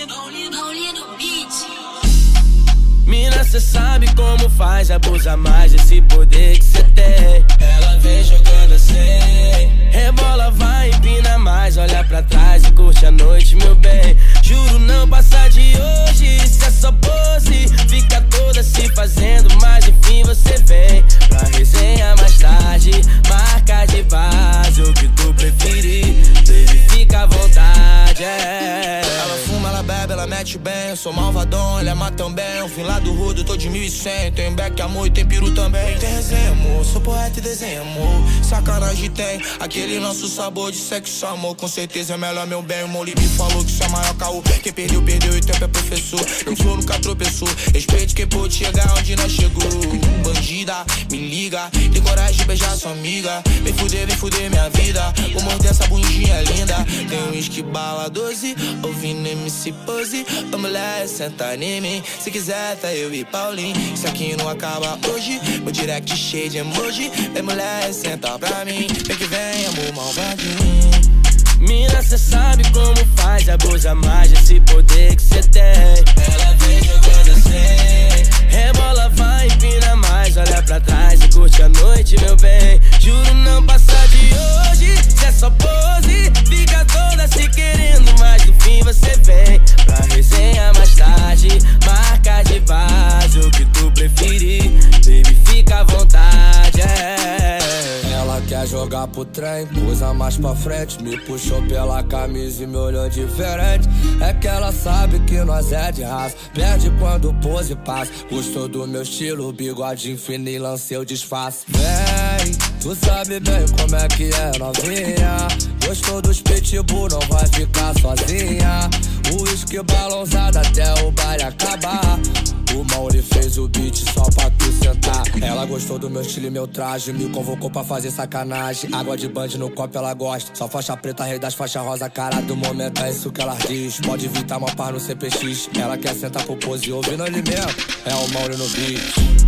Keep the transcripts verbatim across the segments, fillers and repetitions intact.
Mina, cê sabe como faz, abusa mais desse poder que cê tem. Ela vem jogando assim, rebola, vai, empina mais, olha pra trás e curte a noite, meu bem. Juro não passar de hoje, se é só pose, fica toda se fazendo, mas enfim você vem pra resenha mais tarde. Marca de base, o que tu preferir, baby, fica à vontade, é. Ela fuma, ela bebe, ela mete bem, eu sou malvadão, ela ama também. Eu vim lá do Rudo, tô de mil e cem, tem beck, amor e tem peru também. Tem resenha, amor, sou poeta e desenho, amor. Sacanagem tem, aquele nosso sabor de sexo, amor. Com certeza é melhor, meu bem, o Moli me falou que isso é maior caô. Quem perdeu, perdeu e o tempo é professor. Eu sou nunca tropeçou, respeite quem pôde chegar onde nós chegou. Bandida, me liga, tem coragem de beijar sua amiga. Vem fuder, vem fuder minha vida, vou morder essa bundinha linda. Tem um whisky bala doze, ouvindo M C Pose. Ô mulher, senta em mim, se quiser tá eu e Paulinho. Isso aqui não acaba hoje, meu direct cheio de emoji. Vem mulher, senta pra mim, vem que vem amor malvadinho. Mina, cê sabe como faz, abusa mais desse poder que cê tem. Ela vem jogando assim, rebola, vai, empina mais, olha pra trás e curte a noite, meu bem. Juro não passar de hoje, se é só pose, fica toda se querendo, mas no fim você vem pra resenha mais tarde. Marca de base, o que tu preferir, baby, fica à vontade, é. Ela quer jogar pro trem, usa mais pra frente, me puxou pela camisa e me olhou diferente. É que ela sabe que nós é de raça, perde quando pose passa. Gostou do meu estilo, bigodinho fino e lancei o disfarce. Vem, tu sabe bem como é que é, novinha. Gostou dos pitbull, não vai ficar sozinha. O uísque balançado até o baile acabar. O Mauri fez o beat só pra tu sentar. Ela gostou do meu estilo e meu traje, me convocou pra fazer sacanagem. Água de band no copo ela gosta, só faixa preta, rei das faixas rosa. Cara do momento é isso que ela diz, pode evitar uma par no C P X. Ela quer sentar pro pose ouvindo alimento, é o Mauri no beat.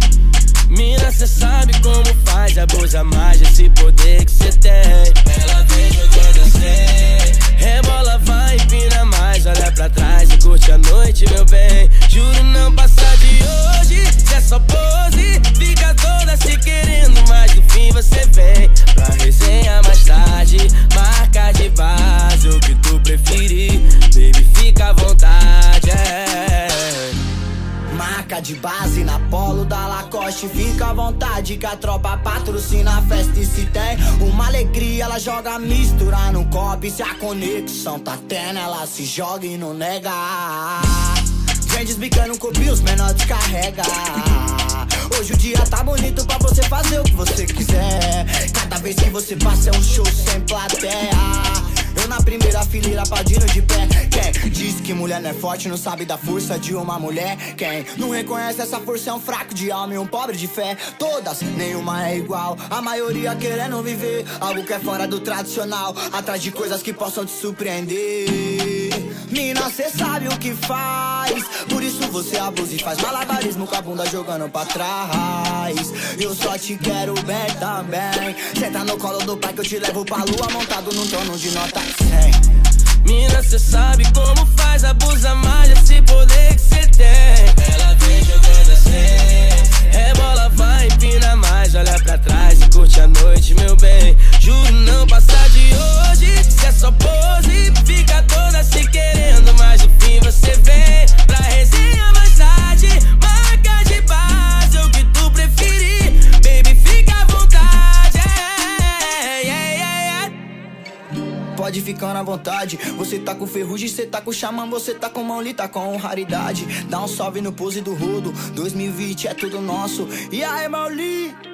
Mina, cê sabe como faz, abusa mais desse poder que cê tem. Ela vem jogando assim, rebola, vai, empina mais, olha pra trás e curte a noite, meu bem. Juro não passar de hoje, se é só pose, fica toda se querendo, mas no fim você vem pra resenha mais tarde. Marca de base, o que tu preferir, baby, fica à vontade, é. Marca de base na polo da Lacoste, fica à vontade que a tropa patrocina a festa. E se tem uma alegria, ela joga mistura no copo. E se a conexão tá tendo, ela se joga e não nega. Vem desbicando um copinho, os menores descarrega. Hoje o dia tá bonito pra você fazer o que você quiser. Cada vez que você passa é um show sem plateia. Eu na primeira fileira aplaudindo de pé. Quem diz que mulher não é forte não sabe da força de uma mulher. Quem não reconhece essa força é um fraco de alma e um pobre de fé. Todas, nenhuma é igual, a maioria querendo viver algo que é fora do tradicional, atrás de coisas que possam te surpreender. Mina, cê sabe o que faz, por isso você abusa e faz malabarismo com a bunda jogando pra trás. Eu só te quero bem também. Senta no colo do pai que eu te levo pra lua, montado num trono de nota cem. Mina, cê sabe como faz, abusa mais desse poder que cê tem. Ela vem jogando assim, rebola, vai, empina mais, olha pra trás e curte a noite, meu bem. Juro não passar de hoje, se é só pose, fica toda se querendo, mas no fim você vem pra resenha mais tarde. Marca de base, o que tu preferir, baby, fica à vontade, yeah, yeah, yeah, yeah. Pode ficar à vontade, você tá com ferrugem, cê tá com xamã, você tá com Mauli, tá com raridade. Dá um salve no pose do Rudo, dois mil e vinte é tudo nosso. E aí, Mauli?